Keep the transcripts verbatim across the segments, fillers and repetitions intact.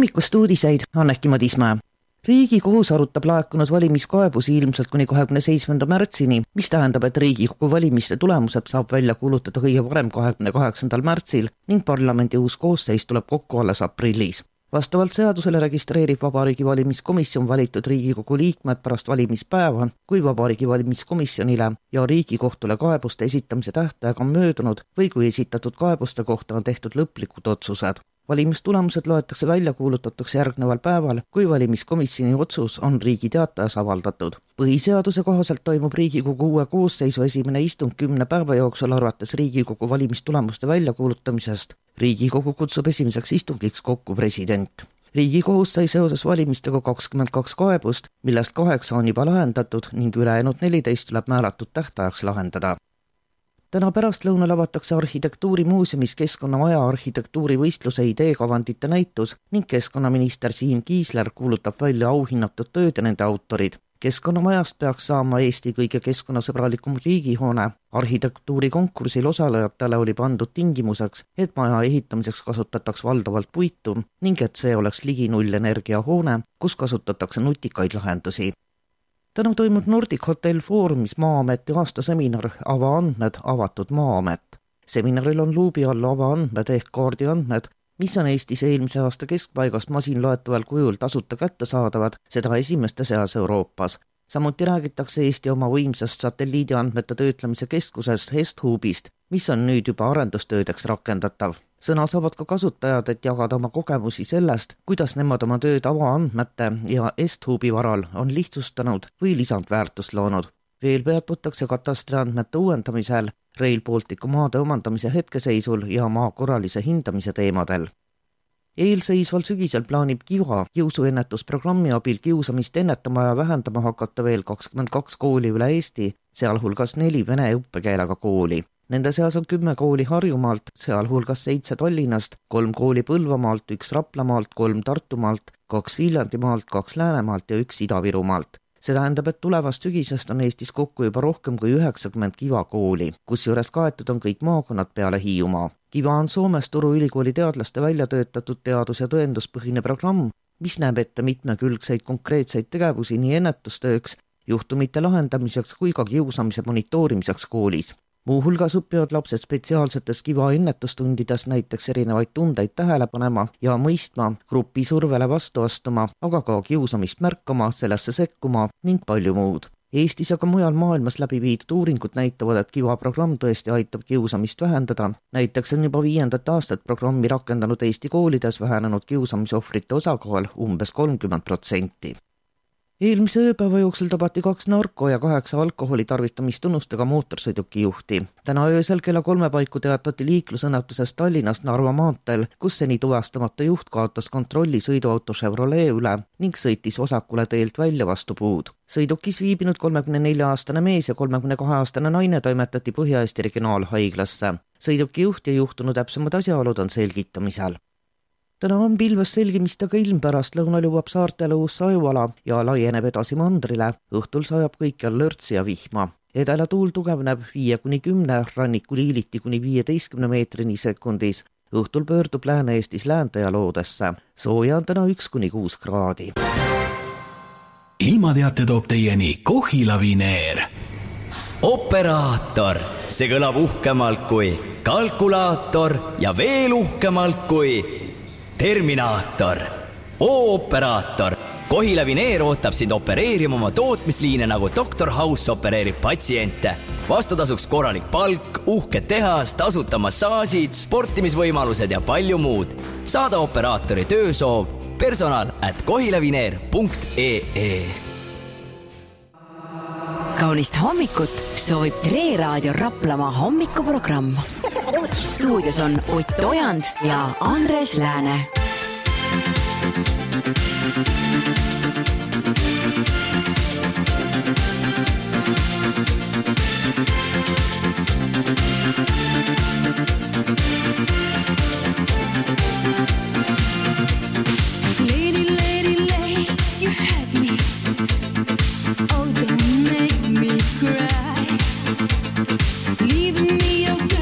hommikust uudiseid Anneki Madismäe. Riigikohus arutab laekunud valimiskaebusi ilmselt kuni kahekümne seitsmenda märtsini, mis tähendab, et Riigikogu valimiste tulemused saab välja kuulutada kõige varem kahekümne kaheksandal märtsil ning parlamendi uus koosseis tuleb kokku alles aprillis. Vastavalt seadusele registreerib Vabariigi Valimiskomisjon valitud Riigikogu liikmed pärast valimispäeva, kui Vabariigi Valimiskomisjonile ja Riigikohtule kaebuste esitamise tähtaeg on möödunud või kui esitatud kaebuste kohta on tehtud lõplikud otsused. Valimistulemused loetakse välja kuulutatakse järgneval päeval, kui valimiskomisjoni otsus on Riigi Teatajas avaldatud. Põhiseaduse kohaselt toimub Riigikogu uue koosseisu esimene istung kümne päeva jooksul arvates Riigikogu valimistulemuste väljakuulutamisest. Riigikogu kutsub esimeseks istungiks kokku president. Riigikohus sai seoses valimistega kakskümmend kaks kaebust, millest kaheksa on juba lahendatud ning ülejäänud neliteist tuleb määratud tähtajaks lahendada. Täna pärastlõunal avatakse Arhitektuurimuuseumis Keskkonnamaja arhitektuurivõistluse ideekavandite näitus ning keskkonnaminister Siim Kiisler kuulutab välja auhinnatud tööd ja nende autorid. Keskkonnamajast peaks saama Eesti kõige keskkonnasõbralikum riigihoone. Arhitektuurikonkursil osalejatele oli pandud tingimuseks, et maja ehitamiseks kasutataks valdavalt puitu ning et see oleks ligi nullenergia hoone, kus kasutatakse nutikaid lahendusi. Täna toimub Nordic Hotel Foorumis Maa-ameti aastaseminar Avaandmed, avatud Maa-amet. Seminaril on luubi all avaandmed ehk kaardiandmed, mis on Eestis eelmise aasta keskpaigast masinloetaval kujul tasuta kättesaadavad, seda esimeste seas Euroopas. Samuti räägitakse Eesti oma võimsast satelliidiandmete töötlemise keskusest Hesthuubist, mis on nüüd juba arendustöödeks rakendatav. Sõna saavad ka kasutajad, et jagada oma kogemusi sellest, kuidas nemad oma tööd avaandmete ja Hesthuubi varal on lihtsustanud või lisandväärtust loonud. Veel peatutakse katastriandmete uuendamisel, Rail Balticu maade omandamise hetkeseisul ja maa korralise hindamise teemadel. Eelseisval sügisel plaanib Kiva jõusuennetusprogrammi abil kiusamist ennetama ja vähendama hakata veel kakskümmend kaks kooli üle Eesti, sealhulgas neli vene õppekeelega kooli. Nende seas on kümme kooli Harjumaalt, sealhulgas seitse Tallinnast, kolm kooli Põlvamaalt, üks Raplamaalt, kolm Tartumaalt, kaks Viljandimaalt, kaks Läänemaalt ja üks Ida-Virumaalt. See tähendab, et tulevast sügisest on Eestis kokku juba rohkem kui üheksakümmend Kiva kooli, kus juures kaetud on kõik maakonnad peale Hiiumaa. Kiva on Soomes Turu ülikooli teadlaste välja töötatud teadus- ja tõenduspõhine programm, mis näeb ette mitmekülgseid konkreetseid tegevusi nii ennetustööks, juhtumite lahendamiseks kui ka kiusamise monitoorimiseks koolis. Muuhulgas õpivad lapsed spetsiaalsetes Kiva ennetustundides näiteks erinevaid tundeid tähele panema ja mõistma, grupi survele vastu astuma, aga ka kiusamist märkama, sellesse sekkuma ning palju muud. Eestis aga mujal maailmas läbi viidud uuringud näitavad, et Kiva programm tõesti aitab kiusamist vähendada. Näiteks on juba viiendat aastat programmi rakendanud Eesti koolides vähenenud kiusamisohvrite osakaal umbes kolmkümmend protsenti. Eelmise ööpäeva jooksul tabati kaks narko ja kaheksa alkoholi tarvitamistunnustega mootorsõiduki juhti. Täna öösel kella kolme paiku teatati liiklusõnnetusest Tallinnast Narva maanteel, kus seni tuvastamata juht kaotas kontrolli sõiduauto Chevrolet üle ning sõitis vasakule teelt välja vastu puud. Sõidukis viibinud kolmekümne nelja aastane mees ja kolmekümne kahe aastane naine toimetati Põhja-Eesti regionaalhaiglasse. Sõiduki juht ja juhtunud täpsemad asjaolud on selgitamisel. Täna on pilves selgimistega ilm, pärast lõunal jõuab saartele uus sajuala ja laieneb edasi mandrile. Õhtul sajab kõikjal lörtsi ja vihma. Edela tuul tugevneb viie kuni kümne, rannikul hiiliti kuni viieteistkümne meetrini sekundis. Õhtul pöördub Lääne-Eestis läände ja loodesse. Sooja on täna üks kuni kuus kraadi. Ilmateate toob teieni Kohila Vineer. Operaator, see kõlab uhkemalt kui kalkulaator ja veel uhkemalt kui Terminaator. O-operaator. Kohila Vineer ootab sind opereerima oma tootmisliine, nagu doktor House opereerib patsiente. Vastutasuks korralik palk, uhked tehas, tasuta massaasid, sportimisvõimalused ja palju muud. Saada operaatori töösoov personal at kohilavineer punkt ee. Kaunist hommikut soovib Tre Raadio Raplamaa hommikuprogramm. Stuudios on Ott Ojand ja Andres Lääne.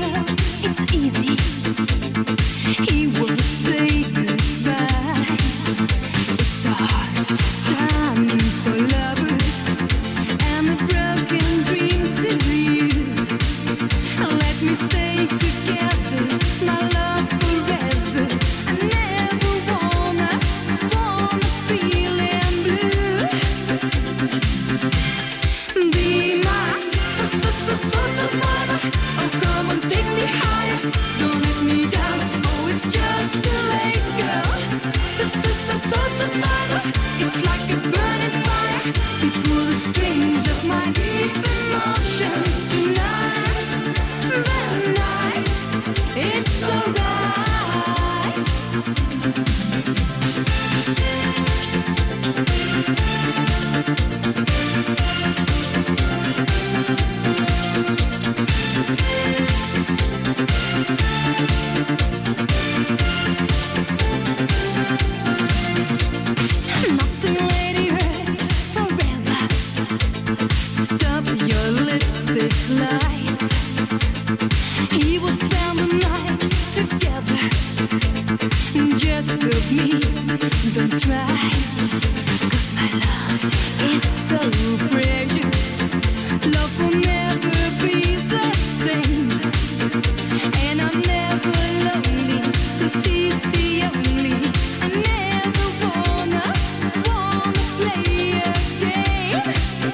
He will say goodbye. higher. Don't let me down. Oh, it's just too late, girl. So, so, so, so, survivor. It's like a burning fire. You pull the strings of my deep emotions tonight. The night, it's alright. Nothing, lady, hurts forever. Stop your lipstick lies. He will spend the nights together. Just look me, don't try. Cause my love is so precious. Love will never be the same. And I'm never lonely, cause he's the only. I never wanna, wanna play a game.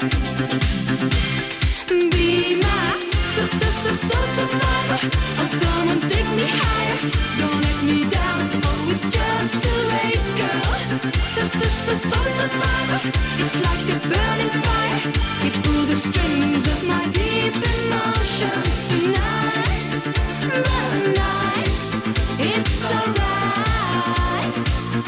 Be my so, so, so, so survivor. Oh, come on, take me higher. Don't let me down. Oh, it's just too late, girl. So, so, so, so survivor. It's like a burning fire. You pull the strings of my deep emotions tonight. The night, it's alright.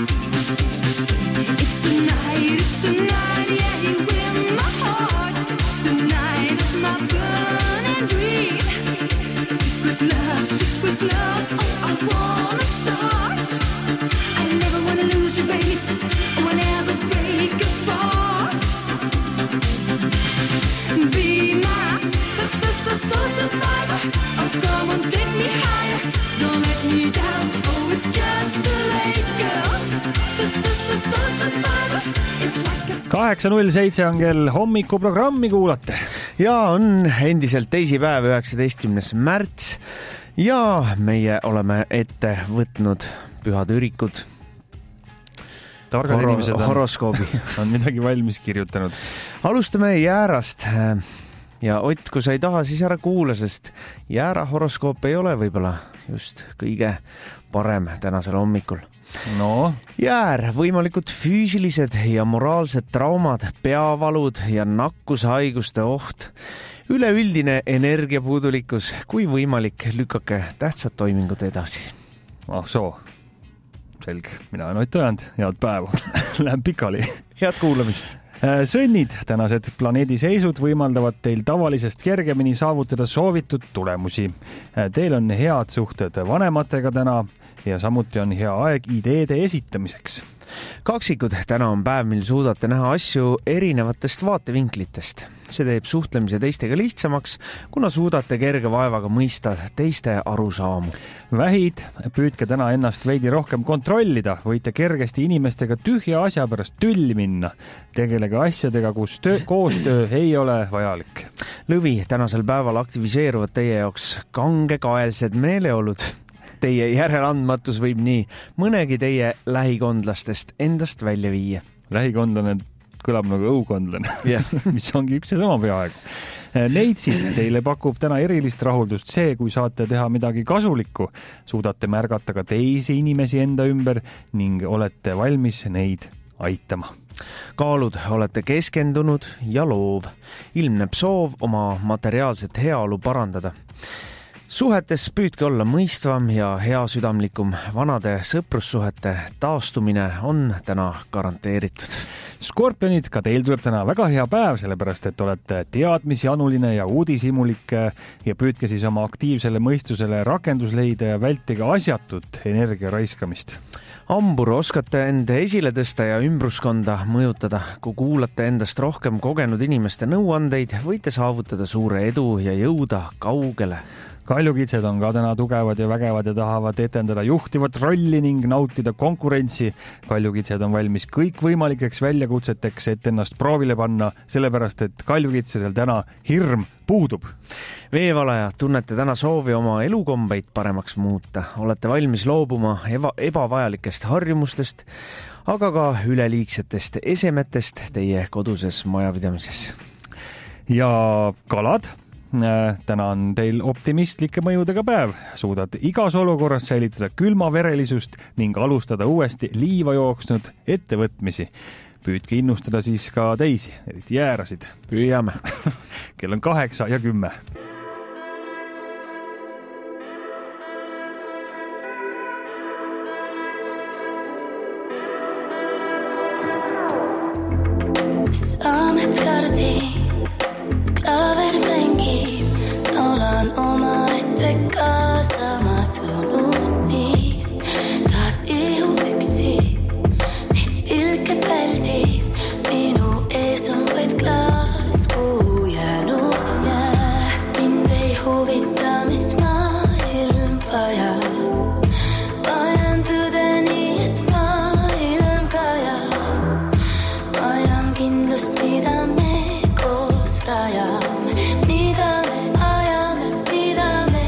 It's a night, it's a night, yeah, you win my heart. It's the night of my burning dream. Secret love, secret love, oh, I wanna start. I never wanna lose you, babe. Oh, I never break apart. Be my so, so, so, so survivor. Oh, come on, take me higher. Don't let me down. Oh, it's just too late, girl. So, so, so, so survivor. It's like a kaheksa null seitse on kell, hommikuprogrammi kuulate. Ja on endiselt teisipäev, üheksateistkümnes märts ja meie oleme ette võtnud pühad ürikud. Targad Horo- inimesed on, horoskoobi. on midagi valmis kirjutanud. Alustame jäärast ja Ott, kui sa ei taha, siis ära kuula, sest jäära horoskoop ei ole võib-olla just kõige parem tänasel hommikul. No, Jäär, võimalikud füüsilised ja moraalsed traumad, peavalud ja nakkushaiguste oht, üleüldine energiapuudulikkus, kui võimalik, lükake tähtsad toimingud edasi. ah soo. Selge, mina olen Ott Ojand, head päeva. Läheb pikali. Head kuulamist. Sõnnid, tänased planeediseisud võimaldavad teil tavalisest kergemini saavutada soovitud tulemusi. Teil on head suhted vanematega täna ja samuti on hea aeg ideede esitamiseks. Kaksikud, täna on päev, mil suudate näha asju erinevatest vaatevinklitest. See teeb suhtlemise teistega lihtsamaks, kuna suudate kerge vaevaga mõista teiste arusaamu. Vähid, püüdke täna ennast veidi rohkem kontrollida, võite kergesti inimestega tühja asja pärast tülli minna. Tegelege asjadega, kus töö, koostöö ei ole vajalik. Lõvi, tänasel päeval aktiviseeruvad teie jaoks kangekaelsed meeleolud. Teie järeleandmatus võib nii mõnegi teie lähikondlastest endast välja viia. Lähikondlane kõlab nagu õukondlane, yeah. mis ongi üks ja sama peaaegu. Neitsid, teile pakub täna erilist rahuldust see, kui saate teha midagi kasulikku, suudate märgata ka teisi inimesi enda ümber ning olete valmis neid aitama. Kaalud, olete keskendunud ja loov. Ilmneb soov oma materiaalset heaolu parandada. Suhetes püüdke olla mõistvam ja heasüdamlikum. Vanade sõprussuhete taastumine on täna garanteeritud. Skorpionid, ka teil tuleb täna väga hea päev, sellepärast et olete teadmisjanuline ja uudishimulik ja püüdke siis oma aktiivsele mõistusele rakendus leida ja vältige asjatut energia raiskamist. Hambur, oskate end esile tõsta ja ümbruskonda mõjutada. Kui kuulate endast rohkem kogenud inimeste nõuandeid, võite saavutada suure edu ja jõuda kaugele. Kaljukitsed on ka täna tugevad ja vägevad ja tahavad etendada juhtivat rolli ning nautida konkurentsi. Kaljukitsed on valmis kõikvõimalikeks väljakutseteks, et ennast proovile panna, sellepärast et kaljukitsesel täna hirm puudub. Veevalaja, tunnete täna soovi oma elukombeid paremaks muuta. Olete valmis loobuma eba, ebavajalikest harjumustest, aga ka üleliigsetest esemetest teie koduses majapidamises. Ja kalad, täna on teil optimistlike mõjudega päev. Suudad igas olukorras säilitada külmaverelisust ning alustada uuesti liiva jooksnud ettevõtmisi. Püüdke innustada siis ka teisi, eriti jäärasid. Püüame. Kell on kaheksa ja kümme. Saamet kardi, klaaver mängib, laulan oma ette kaasama sõnuni. Taas ihu üksi, neid pilke väldib, minu ees on vaid klaas, kuhu jäänud jää. Mind ei huvita, mis maailm vajab, vajan tõde nii, et maailm kajab. Vajan kindlust, mida me koos rajame, mida me ajame, mida me.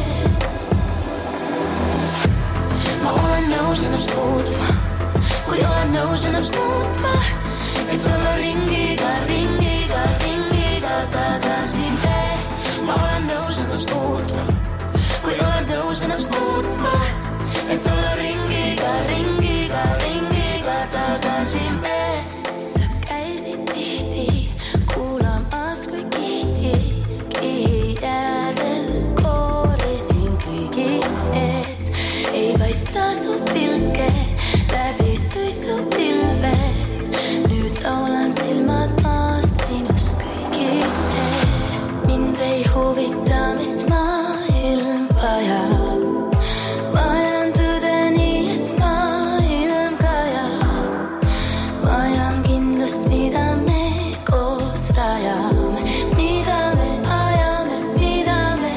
Ma olen nõus ennast muutma, kui olen nõus ennast muutma, et olla ringiga, ringiga, ringiga tagasi veel. Ma olen nõus ennast muutma, kui olen nõus ennast muutma, et olla ringiga, ringiga, ringiga tagasi veel. Sa käisid tihti kuulamas, kui kihti kihi järel koorisin kõigi ees. Ei paista su pilke läbi suitsupilve, nüüd laulan silmad maas sinust kõigile. Mind ei huvita, mis maailm vajab, vajan tõde nii, et maailm kajab. Vajan kindlust, mida me koos rajame, mida me ajame, mida me.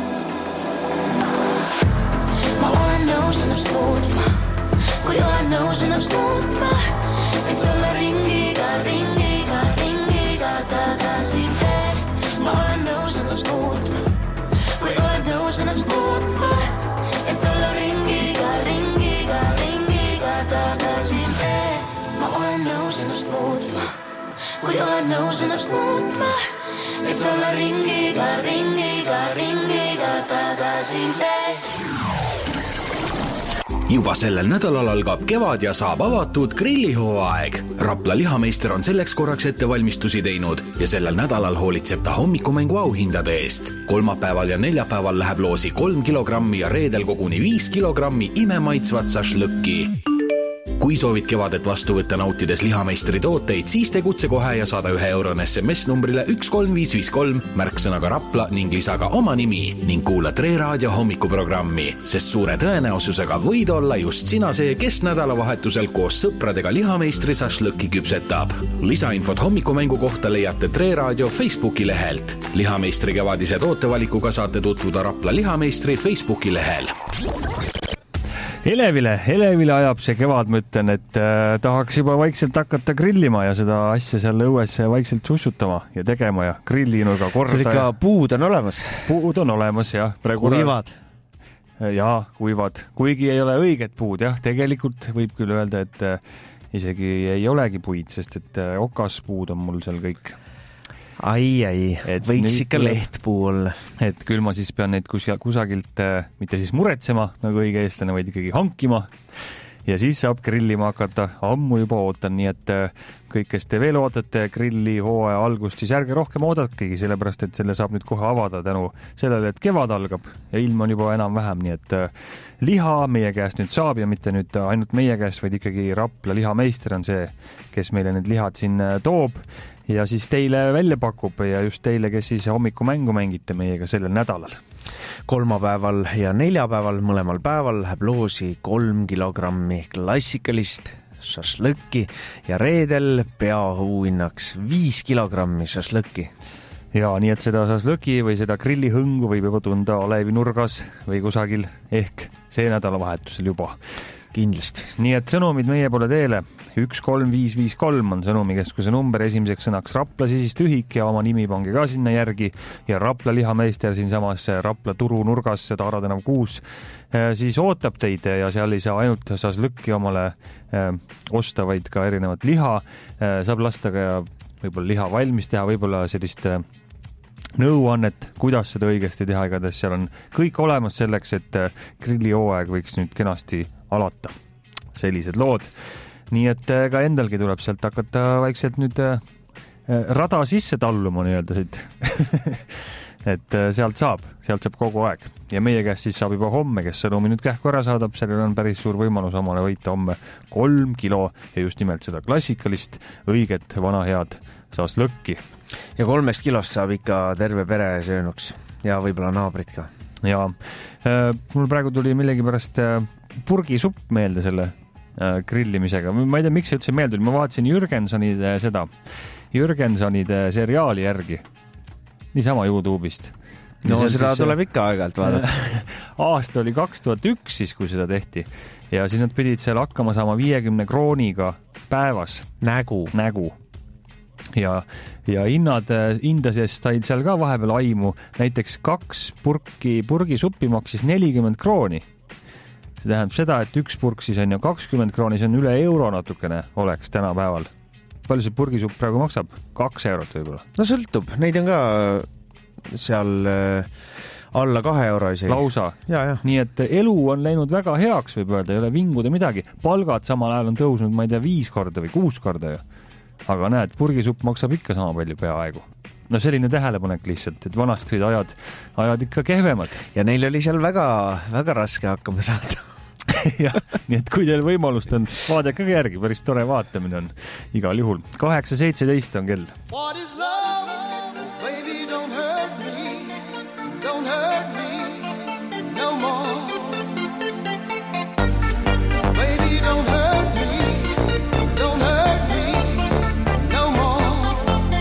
Ma olen nõus ennast muutma, kui olen nõus ennast muutma, et olla ringiga, ringiga, ringiga tagasi veel. Ma olen nõus ennast muutma, kui olen nõus ennast muutma, et olla ringiga, ringiga, ringiga tagasi veel. Ma olen nõus ennast muutma, kui olen nõus ennast muutma, et olla ringiga, ringiga, ringiga tagasi veel. Juba sellel nädalal algab kevad ja saab avatud grillihooaeg. Rapla lihameister on selleks korraks ettevalmistusi teinud ja sellel nädalal hoolitseb ta hommikumängu auhindade eest. Kolmapäeval ja neljapäeval läheb loosi kolm kilogrammi ja reedel koguni viis kilogrammi imemaitsvat sašlõkki. Kui soovid kevadet vastu võtta nautides lihameistri tooteid, siis tegutse kohe ja saada ühe euron S M S numbrile üks kolm viis viis kolm märksõnaga Rapla ning lisaga oma nimi ning kuula Tre Raadio hommikuprogrammi, sest suure tõenäosusega võid olla just sina see, kes nädalavahetusel koos sõpradega lihameistri sašlõkki küpsetab. Lisainfot hommikumängu kohta leiate Tre Raadio Facebooki lehelt. Lihameistri kevadise tootevalikuga saate tutvuda Rapla lihameistri Facebooki lehel. Elevile, Elevile ajab see kevad, ma ütlen, et äh, tahaks juba vaikselt hakata grillima ja seda asja seal õues vaikselt sussutama ja tegema ja grillinuga korda. See ikka puud on olemas. Puud on olemas, jah. Kuivad. Jaa, kuivad. Kuigi ei ole õiget puud, jah. Tegelikult võib küll öelda, et äh, isegi ei olegi puid, sest et äh, okaspuud on mul seal kõik. Ai, ai, et võiks ikka lehtpuu olla. Et küll ma siis pean neid kusagilt mitte siis muretsema, nagu õige eestlane, vaid ikkagi hankima. Ja siis saab grillima hakata. Ammu juba ootan, nii et kõik, kes te veel ootate grilli hooaja algust, siis ärge rohkem oodatkegi, sellepärast, et selle saab nüüd kohe avada tänu sellele, et kevad algab ja ilm on juba enam vähem, nii et liha meie käest nüüd saab ja mitte nüüd ainult meie käest, vaid ikkagi Rapla lihameister on see, kes meile need lihad siin toob ja siis teile välja pakub ja just teile, kes siis hommikumängu mängite meiega sellel nädalal. Kolmapäeval ja neljapäeval mõlemal päeval läheb loosi kolm kilogrammi klassikalist šašlõkki ja reedel peaauhinnaks viis kilogrammi šašlõkki. Ja nii, et seda šašlõki või seda grillihõngu võib juba tunda Alevi nurgas või kusagil ehk see nädalavahetusel juba. Kindlasti. Nii et sõnumid meie poole teele. üks kolm viis viis kolm on sõnumikeskuse number, esimeseks sõnaks Rapla, siis tühik ja oma nimi pange ka sinna järgi ja Rapla lihameister siin samas Rapla turu nurgas, seda Aradenav kuus, siis ootab teid ja seal ei saa ainult šašlõkki omale äh, osta, vaid ka erinevat liha. Äh, saab lasta ka võib-olla liha valmis teha, võib-olla sellist äh, nõuannet, kuidas seda õigesti teha, igatahes seal on kõik olemas selleks, et grillihooaeg võiks nüüd kenasti alata. Sellised lood. Nii et ka endalgi tuleb sealt hakata vaikselt nüüd rada sisse talluma nii-öelda siit. et sealt saab, sealt saab kogu aeg. Ja meie käest siis saab juba homme, kes sõnumi nüüd kähku ära saadab, sellel on päris suur võimalus omale võita homme kolm kilo ja just nimelt seda klassikalist, õiget, vana head saas lõkki. Ja kolmest kilost saab ikka terve pere söönuks ja võib-olla naabrid ka. Ja äh, mul praegu tuli millegi pärast äh, purgisupp meelde selle äh, grillimisega. Ma ei tea, miks see üldse meelde tuli. Ma vaatasin Jürgensonide seda, Jürgensonide seriaali järgi. Niisama YouTube'ist. No seda siis, tuleb ikka aeg-ajalt vaadata. Aasta oli kaks tuhat üks siis, kui seda tehti. Ja siis nad pidid seal hakkama saama viiekümne krooniga päevas. Nägu. Nägu. Ja, ja hinnad, hindasest said seal ka vahepeal aimu. Näiteks kaks purki, purgisuppi maksis nelikümmend krooni. See tähendab seda, et üks purk siis on ju kakskümmend krooni, see on üle euro natukene oleks täna päeval. Palju see purgisupp praegu maksab? Kaks eurot võib-olla. No sõltub, neid on ka seal alla kahe euro isegi. Lausa. Ja, ja. Nii et elu on läinud väga heaks, võib öelda, ei ole vinguda midagi. Palgad samal ajal on tõusnud, ma ei tea, viis korda või kuus korda ju. Aga näed, purgisupp maksab ikka sama palju peaaegu. No selline tähelepanek lihtsalt, et vanast olid ajad, ajad ikka kehvemad. Ja neil oli seal väga, väga raske hakkama saada. ja, nii et kui teil võimalust on, vaadake ka järgi, päris tore vaatamine on igal juhul. kaheksa seitseteist on kell. What is love? Baby, don't hurt me. Don't hurt me no more. Baby, don't hurt me. Don't hurt me no more.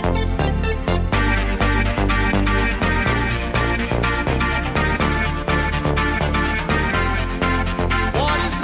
What is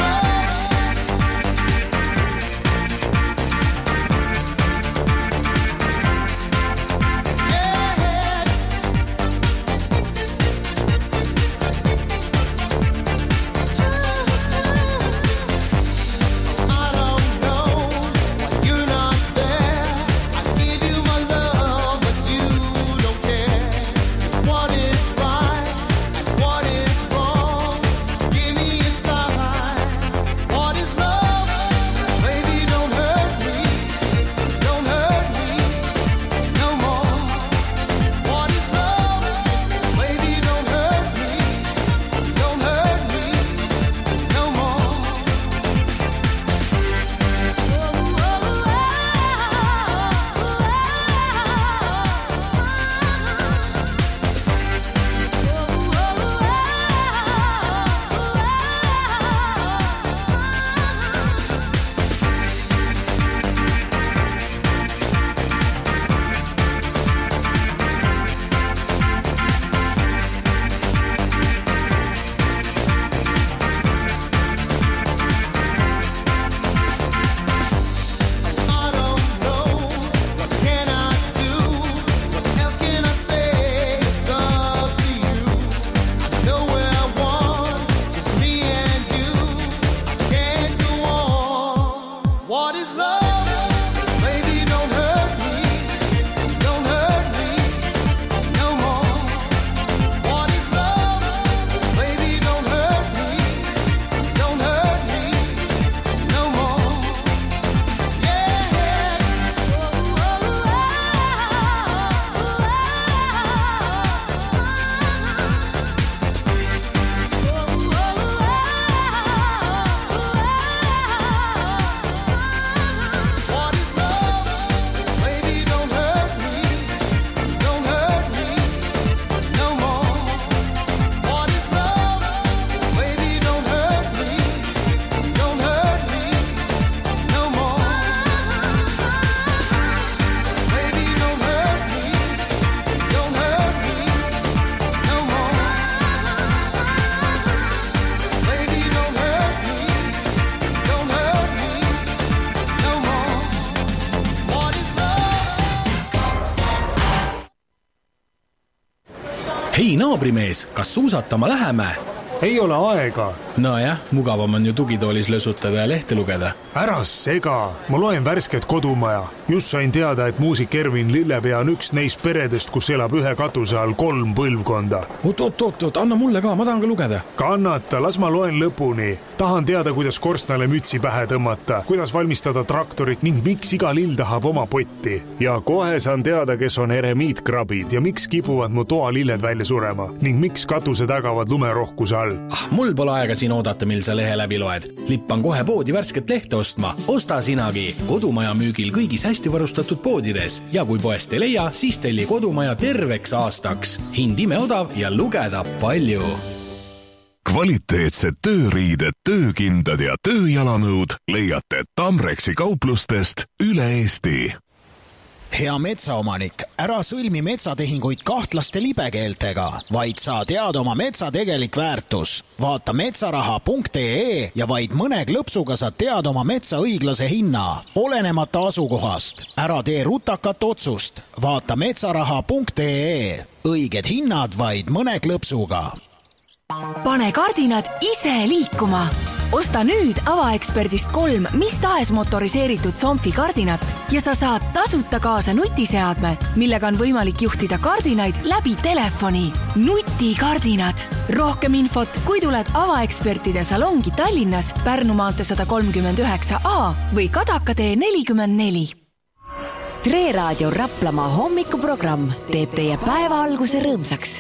hei naabrimees, kas suusatama läheme? ei ole aega. Nojah, mugavam on ju tugitoolis lösutada ja lehte lugeda. Ära sega, ma loen värsket Kodumaja. Just sain teada, et muusik Ervin Lillepea on üks neist peredest, kus elab ühe katuse all kolm põlvkonda. Oot, oot, oot, oot, anna mulle ka, ma tahan ka lugeda. Kannata, las ma loen lõpuni. Tahan teada, kuidas korstnale mütsi pähe tõmmata, kuidas valmistada traktorit ning miks iga lill tahab oma potti. Ja kohe saan teada, kes on eremiitkrabid ja miks kipuvad mu toalilled välja surema ning miks katuse tagavad lumerohkuse all. Ah, mul pole aega siin oodata, mil sa lehe läbi loed. Lippan kohe poodi värsket lehte ostma. Osta sinagi. Kodumaja müügil kõigis hästi varustatud poodides. Ja kui poest ei leia, siis telli Kodumaja terveks aastaks. Hind imeodav ja lugeda palju. Kvaliteetsed tööriided, töökindad ja tööjalanõud leiate Tamreksi kauplustest üle Eesti. Hea metsaomanik, ära sõlmi metsatehinguid kahtlaste libekeeltega, vaid saa teada oma metsa tegelik väärtus. Vaata metsaraha punkt ee ja vaid mõne klõpsuga saad teada oma metsa õiglase hinna, olenemata asukohast. Ära tee rutakat otsust. Vaata metsaraha punkt ee. Õiged hinnad vaid mõne klõpsuga. Pane kardinad ise liikuma. Osta nüüd avaeksperdist kolm mis tahes motoriseeritud Somfi kardinat ja sa saad tasuta kaasa nutiseadme, millega on võimalik juhtida kardinaid läbi telefoni. Nutikardinad. Rohkem infot, kui tuled avaekspertide salongi Tallinnas, Pärnu maantee sada kolmkümmend üheksa A või Kadakatee nelikümmend neli. Tre Raadio Raplamaa hommikuprogramm teeb teie päeva alguse rõõmsaks.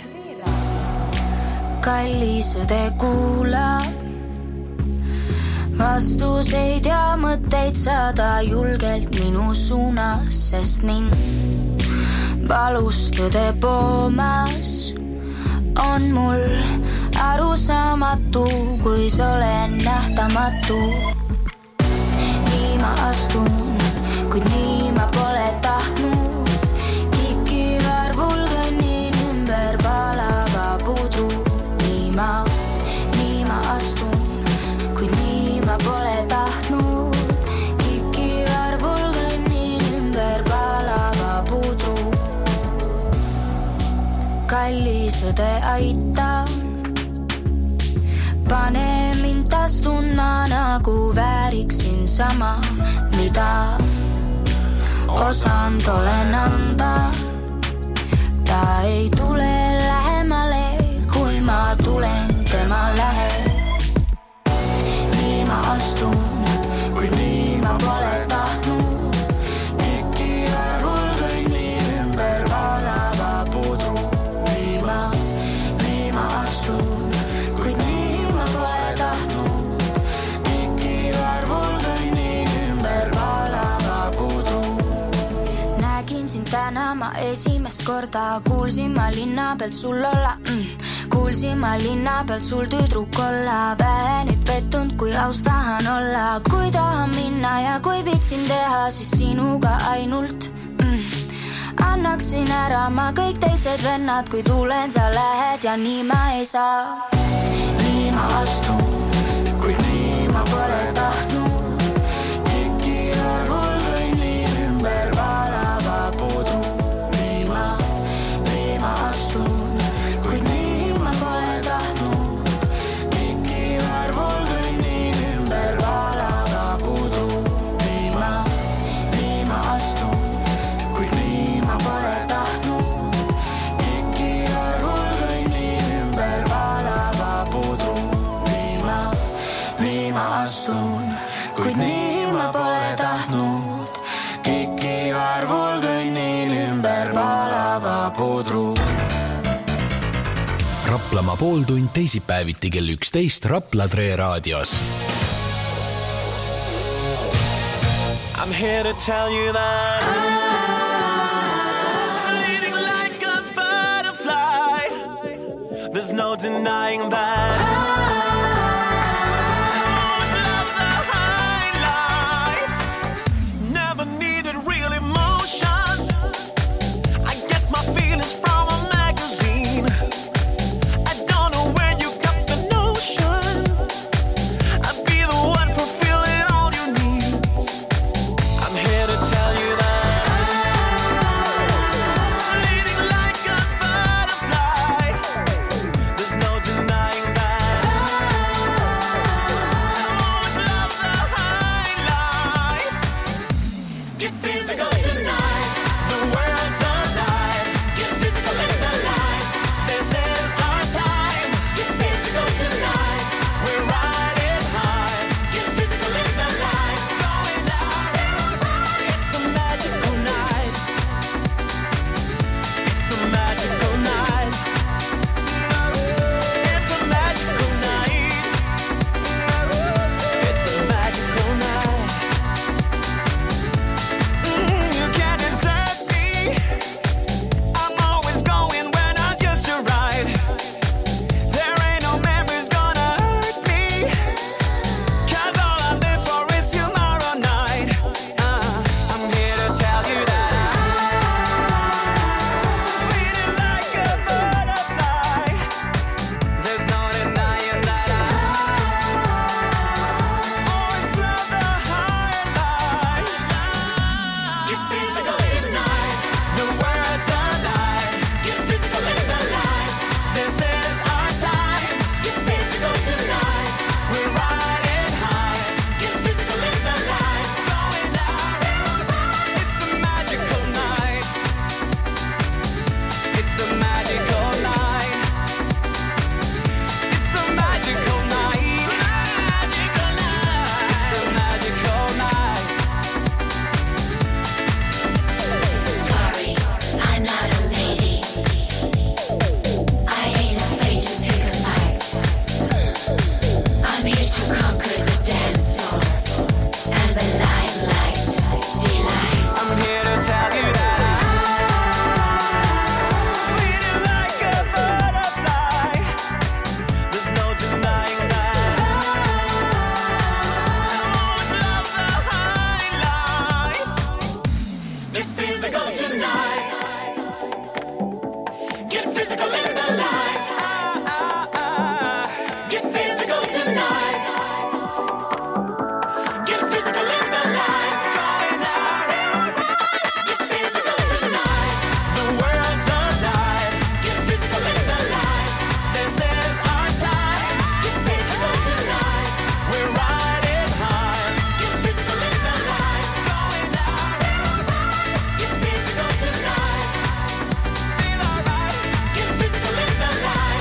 Kallisõde kuula vastuseid ja mõtteid saada julgelt minu suunas, sest mind valustõde poomas on mul arusaamatu, kui olen nähtamatu. Nii ma astun, kuid nii ma pole tahtnud. Kikivarvul kõnnin ümber palava pudru. Ma, nii ma astun, kuid nii ma pole tahtnud. Kikivarvul kõnnin ümber palava pudru. Kallisõde aita, pane mind taas tundma, nagu vääriksin sama, mida osand olen anda. Ta ei tule lähemale, kui ma tulen tema lähe. Nii ma astun, kuid nii ma pole tahtnud. Kikivarvul kõnnin ümber valava pudru. Nii ma, nii ma astun, kuid nii ma pole tahtnud. Kikivarvul kõnnin ümber valava pudru. Nägin sind täna ma esimest korda, kuulsin ma linna pealt sul olla. Mm. Kuulsin ma linna pealt sul tüdruk olla. Vähe nüüd pettunud, kui aus tahan olla. Kui tahan minna ja kui vitsin teha, siis sinuga ainult mm. Annaksin ära ma kõik teised vennad, kui tulen sa lähed ja nii ma ei saa. Nii ma astun, kuid nii ma pole tahtnud. Kikivarvul kõnnin ümber valava pudru. Nii ma, nii ma astun, kuid nii ma pole tahtnud. Kikivarvul kõnnin ümber valava pudru. Nii ma, nii ma astun, kuid nii ma pole tahtnud. Kikivarvul kõnnin ümber valava pudru. Nii ma, nii ma astun, kuid nii ma pole tahtnud. Kikivarvul kõnnin ümber valava pudru. Raplamaa pooltund teisipäeviti kell üksteist Rapla Tre Raadios. I'm here to tell you that I'm feeling like a butterfly. There's no denying that. Denying that Get physical in the light. Get physical tonight. Get physical in the light. Get physical tonight. The world's alive. Get physical in the light. This is our time. Get physical tonight. We're riding high. Get physical in the light. Get physical tonight. Feel alright. Get physical in the light.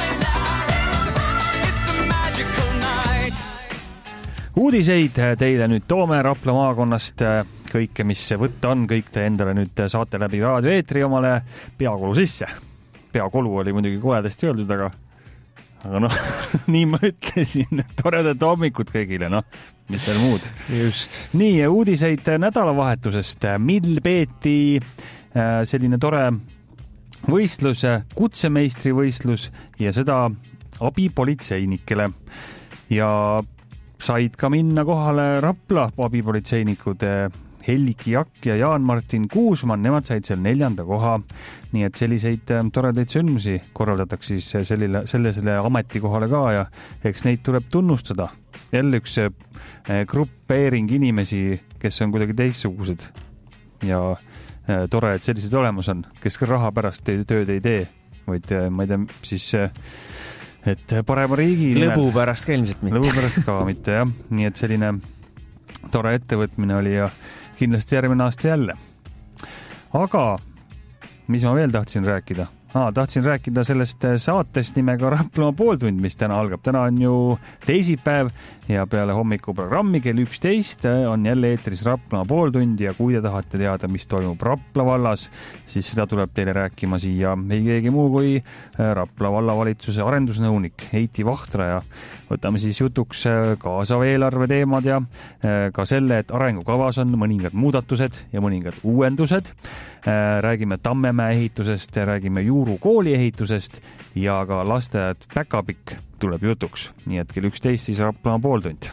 It's a magical night. Uudiseid teile nüüd toome Rapla maakonnast. Kõike, mis võtta on, kõik te endale nüüd saate läbi raadioeetri omale peakolu sisse. Peakolu oli muidugi koledasti öeldud, aga aga noh, nii ma ütlesin, toredat hommikut kõigile, noh, mis seal muud. Just. Nii, uudiseid nädalavahetusest, mil peeti selline tore võistlus, kutsemeistri võistlus ja seda abipolitseinikele. Ja said ka minna kohale Rapla abipolitseinikud Helliki Jakk ja Jaan-Martin Kuusmann, nemad said seal neljanda koha. Nii et selliseid toredaid sündmusi korraldatakse siis sellele, sellele ametikohale ka ja eks neid tuleb tunnustada. Jälle üks gruppeering inimesi, kes on kuidagi teistsugused ja tore, et sellised olemas on, kes ka raha pärast tööd ei tee, vaid ma ei tea, siis et parema riigi nimel. Lõbu pärast ka ilmselt mitte. Lõbu pärast ka mitte, jah. Nii et selline tore ettevõtmine oli ja kindlasti järgmine aasta jälle. Aga mis ma veel tahtsin rääkida? Ah, tahtsin rääkida sellest saatest nimega Raplamaa pooltund, mis täna algab. Täna on ju teisipäev ja peale hommikuprogrammi kell üksteist on jälle eetris Raplamaa pooltund ja kui te tahate teada, mis toimub Rapla vallas, siis seda tuleb teile rääkima siia ei keegi muu kui Rapla vallavalitsuse arendusnõunik Heiti Vahtra ja võtame siis jutuks kaasava eelarve teemad ja ka selle, et arengukavas on mõningad muudatused ja mõningad uuendused. Räägime Tammemäe ehitusest, räägime Juuru kooli ehitusest ja ka lasteajad Päkapikk tuleb jutuks. Nii et kell üksteist siis Raplamaa pooltund.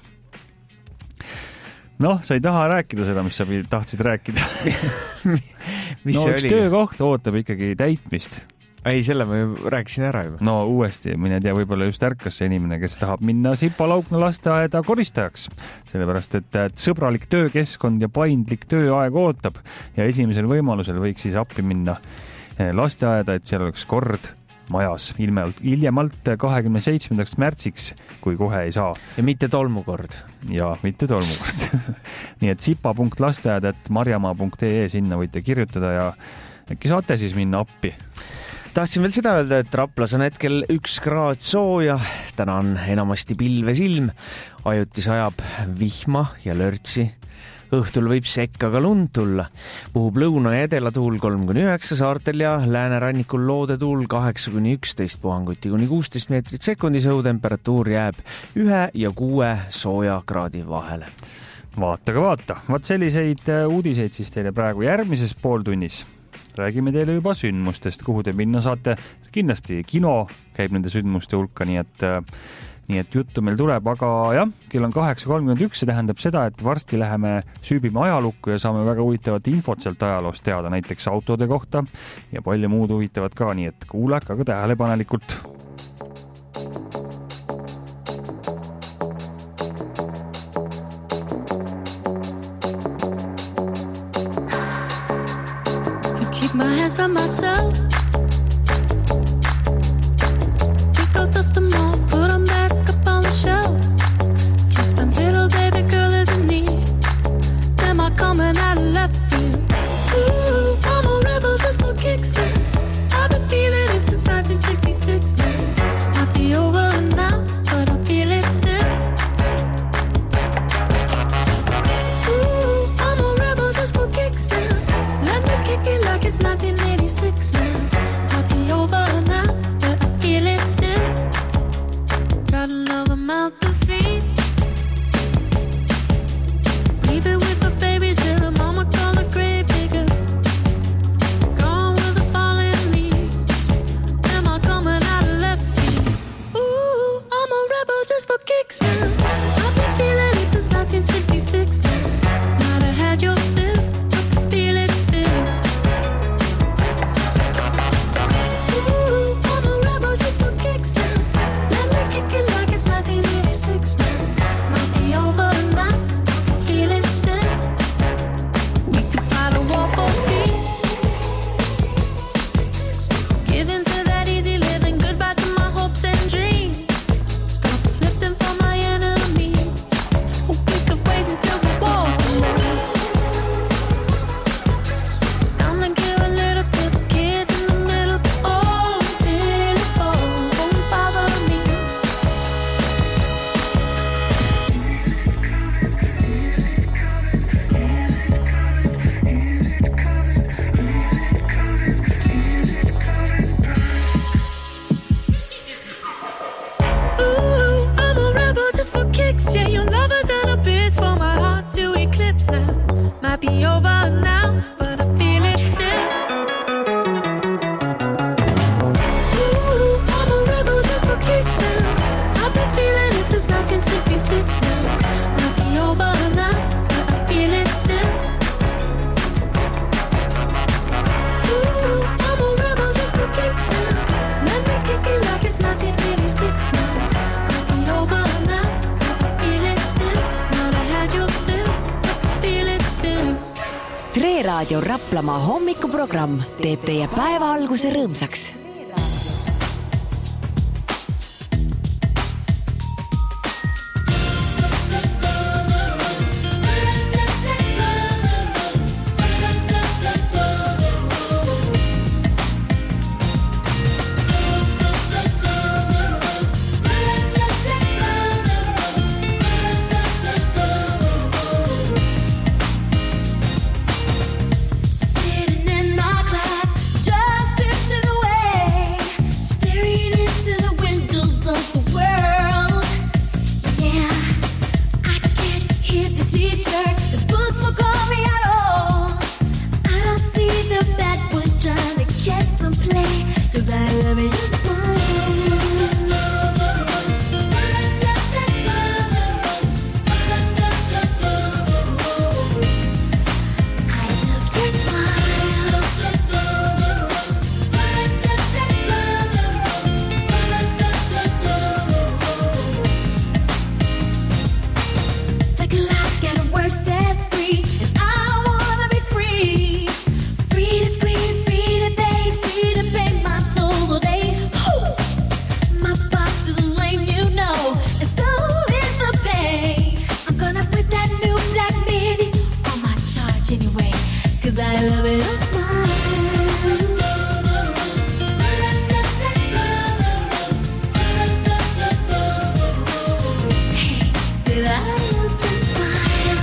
Noh, sa ei taha rääkida seda, mis sa tahtsid rääkida. mis no see üks oli? töökoht ootab ikkagi täitmist. Ei, selle ma ju rääkisin ära juba. No uuesti, mine tea, võib-olla just ärkas see inimene, kes tahab minna Sipalaukna lasteaeda koristajaks. Sellepärast, et, et sõbralik töökeskkond ja paindlik tööaeg ootab ja esimesel võimalusel võiks siis appi minna lasteaeda, et seal oleks kord majas ilmelt, hiljemalt kahekümne seitsmendaks märtsiks, kui kohe ei saa. Ja mitte tolmukord. Ja mitte tolmukord. Nii et sipa punkt lasteaed et marjamaa punkt ee sinna võite kirjutada ja äkki saate siis minna appi. Tahtsin veel seda öelda, et Raplas on hetkel üks kraad sooja, täna on enamasti pilves ilm, ajutis ajab vihma ja lörtsi. Õhtul võib sekka ka lund tulla. Puhub lõuna ja edela tuul kolm kuni üheksa saartel ja läänerannikul loode tuul kaheksa kuni üksteist puhanguti kuni kuusteist meetrit sekundis, õhutemperatuur jääb ühe ja kuue sooja kraadi vahele. Vaata ka vaata. Vaat selliseid uudiseid siis teile praegu järgmises pooltunnis. Räägime teile juba sündmustest, kuhu te minna saate. Kindlasti kino käib nende sündmuste hulka, nii et Nii et juttu meil tuleb, aga jah, kell on kaheksa kolmkümmend üks, see tähendab seda, et varsti läheme süübime ajalukku ja saame väga huvitavat infot sealt ajaloost teada, näiteks autode kohta ja palju muud huvitavat ka, nii et kuulake aga tähelepanelikult. Keep my hands on myself. Pick out dust them all, put them back up on the shelf. Kiss my little baby girl is in need. Am I coming out of left field? Ooh, I'm a rebel just for kicks now. I've been feeling it since nineteen sixty-six now. Might be over now, but I feel it still. Ooh, I'm a rebel just for kicks now. Let me kick it like it's nineteen eighty-six. Might be over now, but I feel it still. Ooh, I'm a rebel just for kicks now. I've been feeling it since nineteen sixty-six now. Might be over now, but I feel it still. Ooh, I'm a rebel just for kicks now. Let me kick it like it's nineteen eighty-six now. Might be over now, but I feel it still. Not I had your fill, I feel it still. Tre Raadio Raplamaa hommikuprogramm teeb teie päeva alguse rõõmsaks. Sitting in my class, just drifting away, staring into the windows of the world. Yeah, I can't hear the teacher. His books won't call me at all. I don't see the bad boys trying to get some play, 'cause I love it just fine. I love your smile. The clock at work says three, and I wanna be free. Free to scream, free to pay, free to pay my tolls all day. Ooh. My boss is lame, you know, and so is the pay. I'm gonna put that new black mini on my charge anyway, 'cause I love it a smile. Hey, said I love your smile.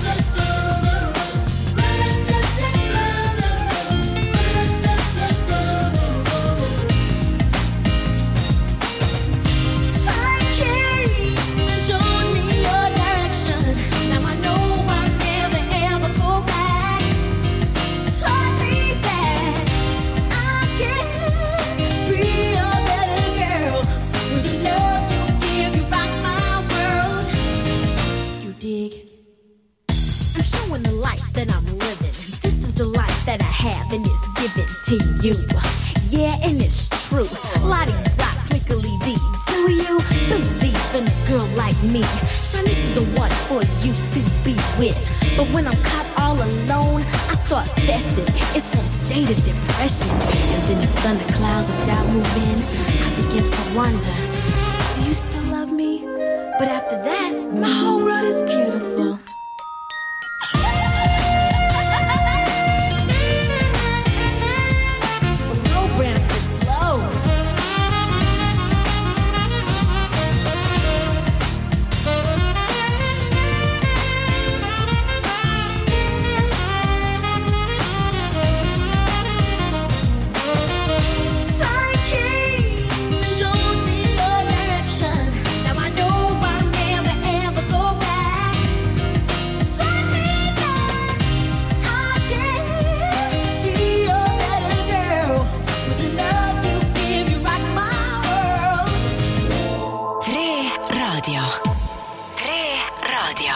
I came and showed me your direction. Now I know I'll never ever go back. Taught me that I can be a better girl. With the love you give, you rock my world. You dig? I'm showing the life that I'm living. This is the life that I have, and it's given to you. Yeah, and it's true. Lottie-dot, twinkly-dee. Do you believe in a girl like me? Shanice is the one for you to be with. But when I'm caught all alone, I start fessing. It's from state of depression. And then the thunderclouds of doubt move in. I begin to wonder, do you still love me? But after that, my whole world is beautiful. Blow, Branford, blow. Sun came and showed me your direction. Now I know I'll never ever go back. Taught me that I can be a better girl. With the love you give, you rock my world. Tre Raadio. Tre Raadio.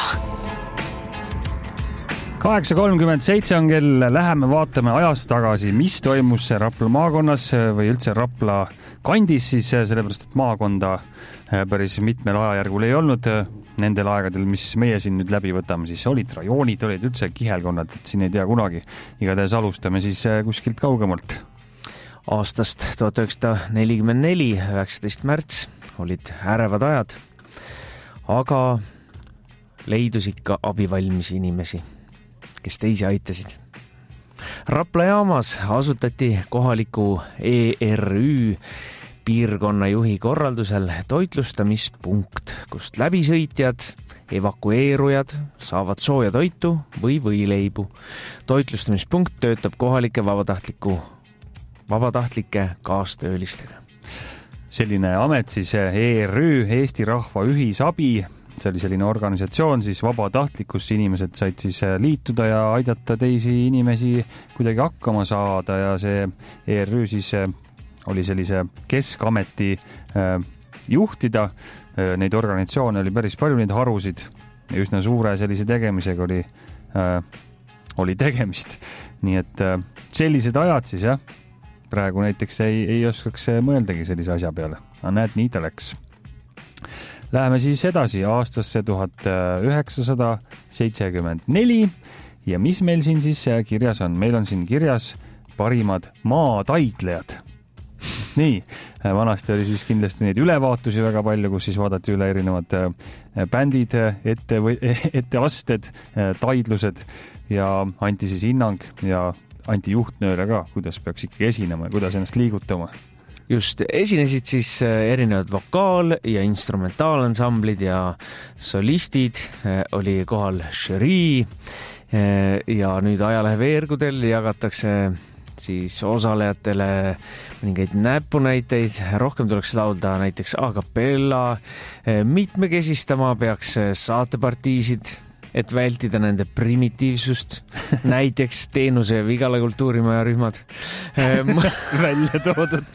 kaheksa kolmkümmend seitse on kell, läheme vaatame ajas tagasi, mis toimus Rapla maakonnas või üldse Rapla kandis siis, sellepärast et maakonda päris mitmel ajajärgul ei olnud. Nendel aegadel, mis meie siin nüüd läbi võtame, siis olid rajoonid, olid üldse kihelkonnad, et siin ei tea kunagi. Igatahes alustame siis kuskilt kaugemalt. Aastast tuhat üheksasada nelikümmend neli, üheksateist märts olid ärevad ajad, aga leidus ikka abivalmisi inimesi, kes teisi aitasid. Rapla jaamas asutati kohaliku E R Ü piirkonna juhi korraldusel toitlustamispunkt, kust läbisõitjad, evakueerujad saavad sooja toitu või võileibu. Toitlustamispunkt töötab kohalike vabatahtliku, vabatahtlike kaastöölistega. Selline amet siis E R Ü, Eesti Rahva Ühisabi, see oli selline organisatsioon siis vabatahtlik, kus inimesed said siis liituda ja aidata teisi inimesi kuidagi hakkama saada ja see E R Ü siis oli sellise keskameti juhtida. Neid organisatsioone oli päris palju, neid harusid ja üsna suure sellise tegemisega oli, oli tegemist. Nii et sellised ajad siis jah, praegu näiteks ei, ei oskaks mõeldagi sellise asja peale. Aga näed, nii ta läks. Läheme siis edasi aastasse tuhat üheksasada seitsekümmend neli ja mis meil siin siis kirjas on? Meil on siin kirjas parimad maataidlejad. Nii, vanasti oli siis kindlasti neid ülevaatusi väga palju, kus siis vaadati üle erinevad bändid, ette, etteasted, taidlused ja anti siis hinnang ja anti juhtnööre ka, kuidas peaks ikkagi esinema ja kuidas ennast liigutama. Just, esinesid siis erinevad vokaal- ja instrumentaalansamblid ja solistid, oli kohal žürii ja nüüd ajalehe veergudel jagatakse siis osalejatele mõningaid näpunäiteid, rohkem tuleks laulda näiteks a cappella, mitmekesistama peaks saatepartiisid, et vältida nende primitiivsust, näiteks Teenuse ja Vigala kultuurimaja rühmad välja toodud.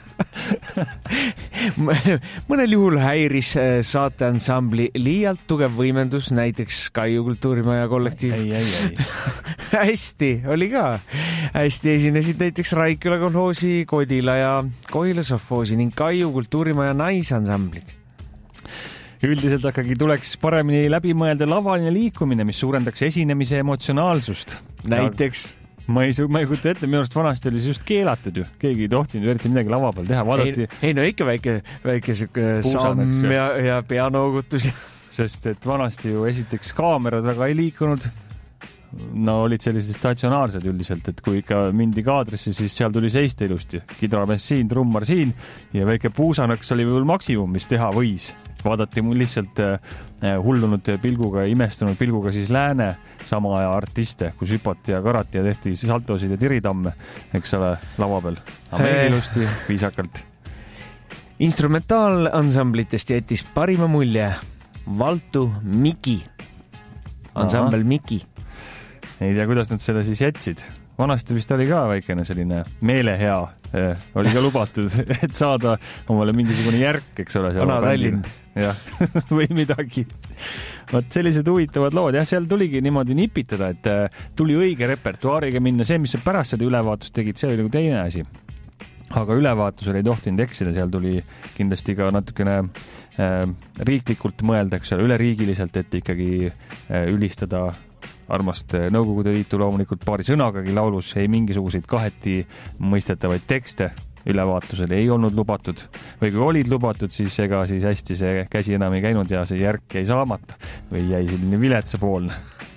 Mõnel juhul häiris saateansambli liialt tugev võimendus, näiteks Kaiu kultuurimaja kollektiiv. Ei, ei, ei. Hästi, oli ka. Hästi esinesid näiteks Raiküla kolhoosi, Kodila ja Kohila sovhoosi ning Kaiu kultuurimaja naisansamblid. Üldiselt ikkagi tuleks paremini läbi mõelda lavaline liikumine, mis suurendaks esinemise emotsionaalsust. Näiteks? Ma ei, ma ei kujuta ette, minu arust vanasti oli see just keelatud ju. Keegi ei tohtinud eriti midagi lava peal teha. Vaadati... Ei, ei no ikka väike, väike samm ja, ja peanoogutus. Sest et vanasti ju esiteks kaamerad väga ei liikunud. No olid sellised statsionaarsed üldiselt, et kui ikka mindi kaadrisse, siis seal tuli seista ilusti. Kidramees siin, trummar siin ja väike puusanaks oli veel maksimum, mis teha võis. Vaadati mul lihtsalt hullunud pilguga, imestunud pilguga siis lääne sama aja artiste, kus hüpati ja karati ja tehti saltosid ja tiritamme, eks ole, lava peal. Aga meil ilusti, viisakalt. Instrumentaalansambletest jättis parima mulje Valtu Miki. Ansambel Miki. Ei tea, kuidas nad selle siis jätsid. Vanasti vist oli ka väikene selline meelehea, oli ka lubatud, et saada omale mingisugune järk, eks ole. Vana Tallinn. Jah, või midagi. Vaat sellised huvitavad lood. Jah, seal tuligi niimoodi nipitada, et tuli õige repertuaariga minna. See, mis sa pärast seda ülevaatust tegid, see oli nagu teine asi. Aga ülevaatusel ei tohtinud eksida, seal tuli kindlasti ka natukene äh, riiklikult mõelda, eks ole, üleriigiliselt, et ikkagi äh, ülistada armast Nõukogude Liitu loomulikult paari sõnagagi laulus, ei mingisuguseid kaheti mõistetavaid tekste ülevaatusel ei olnud lubatud. Või kui olid lubatud, siis ega siis hästi see käsi enam ei käinud ja see järk jäi saamata või jäi selline viletsapoolne.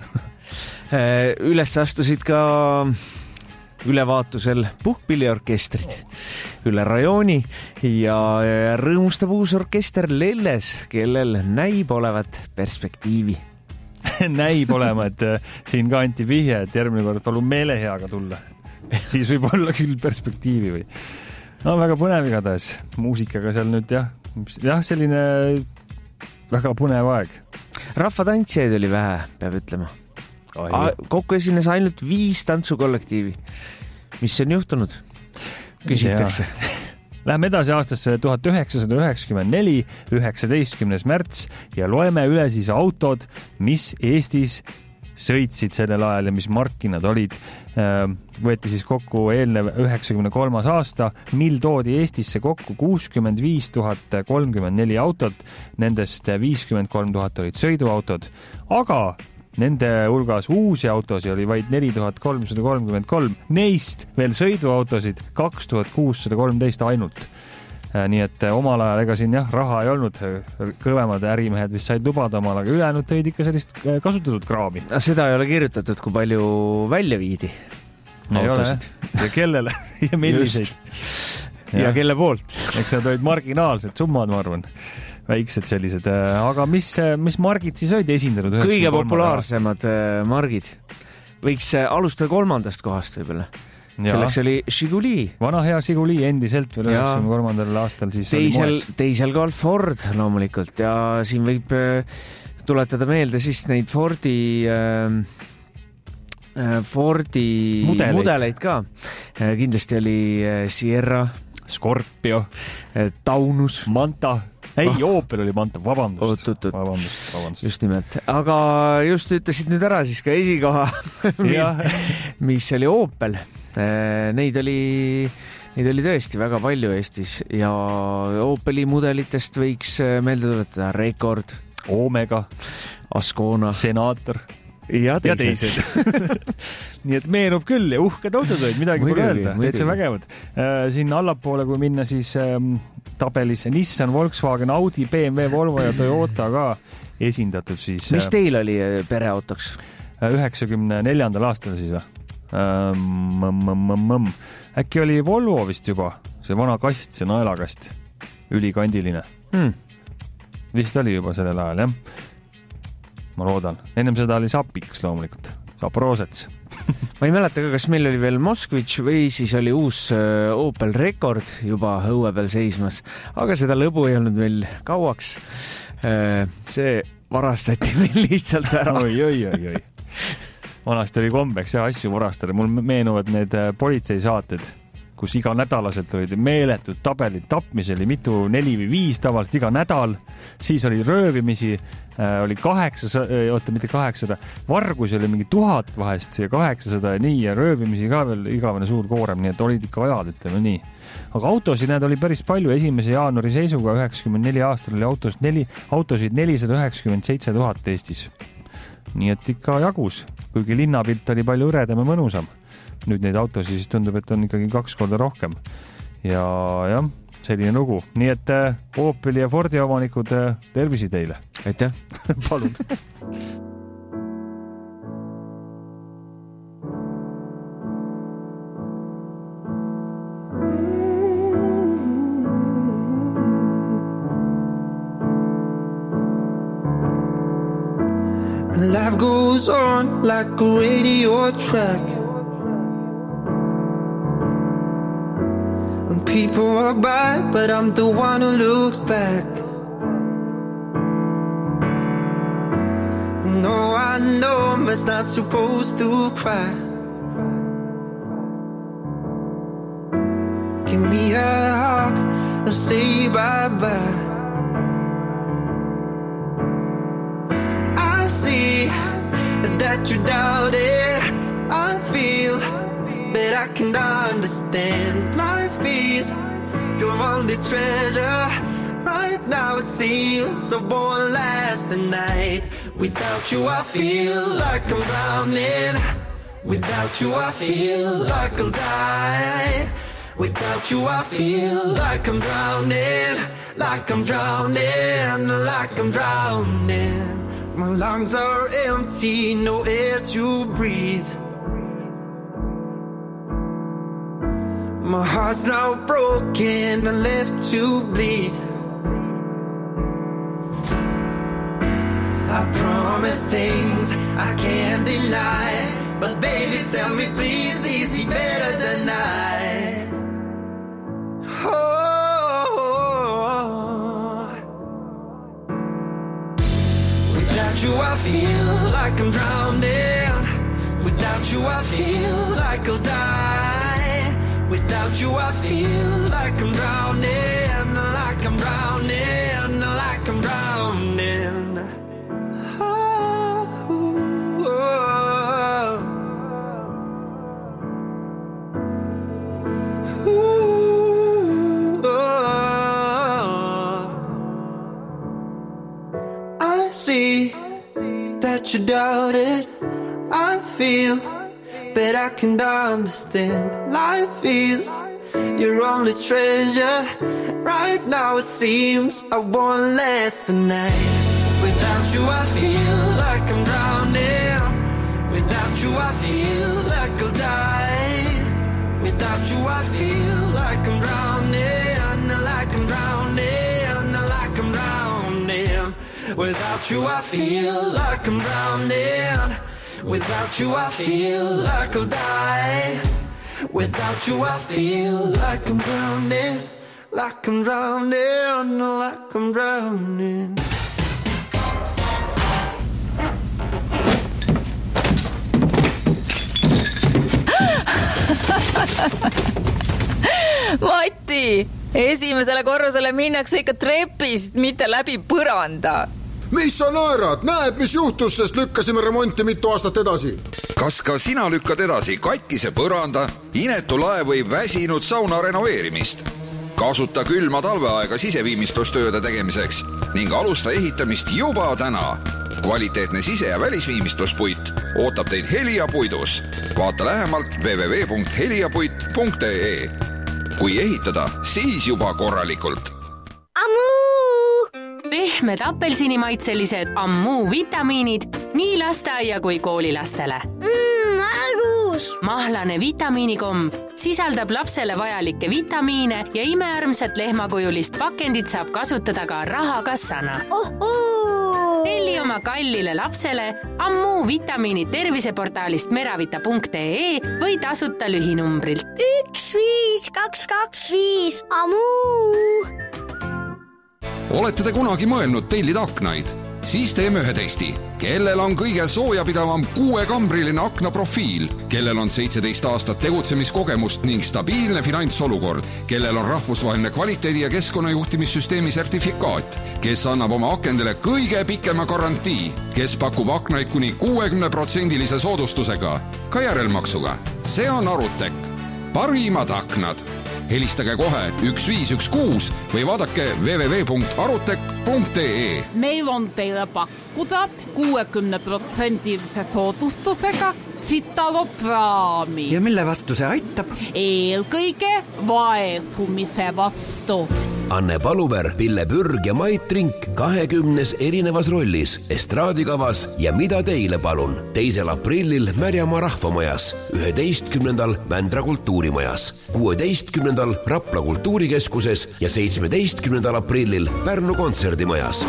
Üles astusid ka ülevaatusel puhkpilliorkestrid üle rajooni ja rõõmustab uus orkester Lelles, kellel näib olevat perspektiivi. Näib olema, et siin ka anti vihje, et järgmine kord palun meeleheaga tulla. Siis võib olla küll perspektiivi või. No väga põnev igatahes. Muusikaga seal nüüd jah, jah selline väga põnev aeg. Rahvatantsijaid oli vähe, peab ütlema. Kokku esines ainult viis tantsukollektiivi. Mis on juhtunud? Küsitakse. Läheme edasi aastasse tuhat üheksasada üheksakümmend neli, üheksateistkümnes märts ja loeme üle siis autod, mis Eestis sõitsid sellel ajal ja mis marki nad olid. Võeti siis kokku eelnev üheksakümne kolmas aasta, mil toodi Eestisse kokku kuuskümmend viis tuhat kolmkümmend neli autot, nendest viiskümmend kolm tuhat olid sõiduautod, aga nende hulgas uusi autosid oli vaid neli tuhat kolmsada kolmkümmend kolm, neist veel sõiduautosid kaks tuhat kuussada kolmteist ainult. Nii et omal ajal ega siin jah, raha ei olnud, kõvemad ärimehed vist said lubada omal, aga ülejäänud tõid ikka sellist kasutatud kraami. Seda ei ole kirjutatud, kui palju välja viidi ei autosid. Ole, ja kellele ja milliseid. Ja, ja kelle poolt. Eks need olid marginaalsed summad, ma arvan. Väiksed sellised, aga mis, mis margid siis olid esindanud? Kõige populaarsemad margid. Võiks alustada kolmandast kohast võib-olla. Selleks oli Žiguli. Vana hea Žiguli endiselt veel üheksakümne kolmandal aastal siis teisel, oli moes. Teisel kohal Ford loomulikult ja siin võib tuletada meelde siis neid Fordi äh, Fordi mudeleid, mudeleid ka. Kindlasti oli Sierra, Scorpio, Taunus, Manta. Ei, oh. Opel oli Manta, vabandust. Oot, oot, oot. vabandust, vabandust. Just nimelt. Aga just ütlesid nüüd ära siis ka esikoha, mis oli Opel. Neid oli, neid oli tõesti väga palju Eestis ja Opeli mudelitest võiks meelde tuletada Rekord, Omega, Ascona, Senator ja teised, ja teised. Nii et meenub küll ja uhked autod olid, midagi pole öelda, täitsa vägevad. Siin allapoole, kui minna siis ähm, tabelisse Nissan, Volkswagen, Audi, B M W, Volvo ja Toyota ka esindatud siis. Mis teil oli pereautoks? üheksakümne neljandal aastal siis või? Ähm, äkki oli Volvo vist juba, see vana kast, see naelakast, ülikandiline. Hmm. Vist oli juba sellel ajal, jah. Ma loodan. Ennem seda oli Sapiks loomulikult. Saprosets. Ma ei mäleta ka, kas meil oli veel Moskvitš või siis oli uus Opel Rekord juba õue peal seismas. Aga seda lõbu ei olnud meil kauaks. See varastati meil lihtsalt ära. Oi, oi, oi, oi. Vanasti oli kombeks ja asju varastada. Mul meenuvad need politseisaated, kus iga nädalaselt olid meeletud tabelid, tapmisi oli mitu, neli või viis tavaliselt iga nädal, siis oli röövimisi, äh, oli kaheksasada, oota, mitte kaheksasada, vargusi oli mingi tuhat vahest ja kaheksasada ja nii ja röövimisi ka veel igavene suur koorem, nii et olid ikka ajad, ütleme nii. Aga autosid need oli päris palju, esimese jaanuari seisuga üheksakümmend neli aastal oli autos neli, autosid nelisada üheksakümmend seitse tuhat Eestis. Nii et ikka jagus, kuigi linnapilt oli palju õredam ja mõnusam. Nüüd neid autosid siis tundub, et on ikkagi kaks korda rohkem. Ja jah, selline lugu. Nii et äh, Opeli ja Fordi omanikud äh, tervisi teile. Aitäh. Palun. Life goes on like a radio track. And people walk by, but I'm the one who looks back. No, I know I'm just not supposed to cry. Give me a hug and say bye-bye. I see that you doubt it. I feel, but I can understand. Life is your only treasure. Right now it seems I won't last the night. Without you I feel like I'm drowning. Without you I feel like I'll die. Without you I feel like I'm drowning. Like I'm drowning, like I'm drowning. My lungs are empty, no air to breathe. My heart's now broken and left to bleed. I promise things I can't deny, but baby tell me please, is he better than I? Oh, without you I feel like I'm drowning. Without you I feel like I'll die. Without you I feel like I'm drowning. Like I'm drowning, like I'm drowning. Oh, oh. Ooh, oh. I see that you doubt it. I feel, but I can't understand. Life is your only treasure. Right now it seems I won't last the night. Without you I feel like I'm drowning. Without you I feel like I'll die. Without you I feel like I'm drowning. Like I'm drowning, like I'm drowning. Without you I feel like I'm drowning. Without you I feel like I'll die. Without you I feel like I'm drowning. Like I'm drowning, like I'm drowning. Mati, esimesele korrusele minnakse ikka trepist, mitte läbi põranda. Mis sa naerad? Näed, mis juhtus, sest lükkasime remonti mitu aastat edasi. Kas ka sina lükkad edasi katkise põranda, inetu laev või väsinud sauna renoveerimist? Kasuta külma talveaega siseviimistlustööde tegemiseks ning alusta ehitamist juba täna. Kvaliteetne sise- ja välisviimistluspuit ootab teid Helia puidus. Vaata lähemalt w w w punkt heliapuit punkt e e. Kui ehitada, siis juba korralikult. Pehmed apelsinimaitselised Ammu vitamiinid nii lasteaia kui koolilastele. Mmm, argus! Mahlane vitamiinikomm sisaldab lapsele vajalikke vitamiine ja imearmsat lehmakujulist pakendit saab kasutada ka rahakassana. Ohoo! Telli oma kallile lapsele Ammu vitamiinid terviseportaalist meravita punkt e e või tasuta lühinumbrilt. üks viis kaks kaks viis Ammu! Olete te kunagi mõelnud tellida aknaid? Siis teeme ühe testi. Kellel on kõige soojapidavam kuuekambriline aknaprofiil, kellel on seitseteist aastat tegutsemiskogemust ning stabiilne finantsolukord, kellel on rahvusvaheline kvaliteedi- ja keskkonnajuhtimissüsteemi sertifikaat, kes annab oma akendele kõige pikema garantii, kes pakub aknaid kuni kuuekümne protsendilise soodustusega, ka järelmaksuga. See on Arutek. Parimad aknad. Helistage kohe üks viis üks kuus või vaadake w w w punkt arutek punkt e e. Meil on teile pakkuda kuuekümne protsendilise soodustusega Citalopraami. Ja mille vastu see aitab? Eelkõige vaesumise vastu. Anne Paluver, Pille Pürg ja Mait Trink kahekümnes erinevas rollis estraadikavas Ja mida teile palun? Teisel aprillil Märjamaa rahvamajas, üheteistkümnendal Vändra kultuurimajas, kuueteistkümnendal Rapla kultuurikeskuses ja seitsmeteistkümnendal aprillil Pärnu kontserdimajas.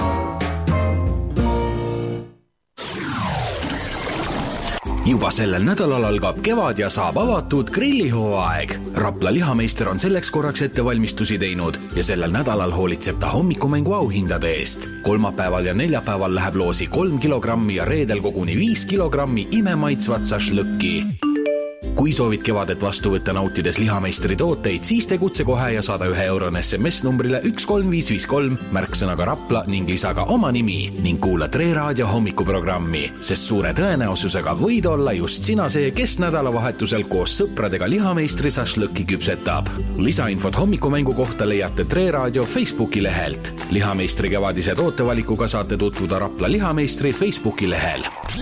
Juba sellel nädalal algab kevad ja saab avatud grillihooaeg. Rapla lihameister on selleks korraks ettevalmistusi teinud ja sellel nädalal hoolitseb ta hommikumängu auhindade eest. Kolmapäeval ja neljapäeval läheb loosi kolm kilogrammi ja reedel koguni viis kilogrammi imemaitsvat sašlõkki. Kui soovid kevadet vastu võtta nautides lihameistri tooteid, siis tegutse kohe ja saada ühe euron S M S numbrile üks kolm viis viis kolm märksõnaga Rapla ning lisaga oma nimi ning kuula Tre Raadio hommikuprogrammi, sest suure tõenäosusega võid olla just sina see, kes nädalavahetusel koos sõpradega lihameistri sašlõkki küpsetab. Lisainfot hommikumängu kohta leiate Tre Raadio Facebooki lehelt. Lihameistri kevadise tootevalikuga saate tutvuda Rapla lihameistri Facebooki lehel.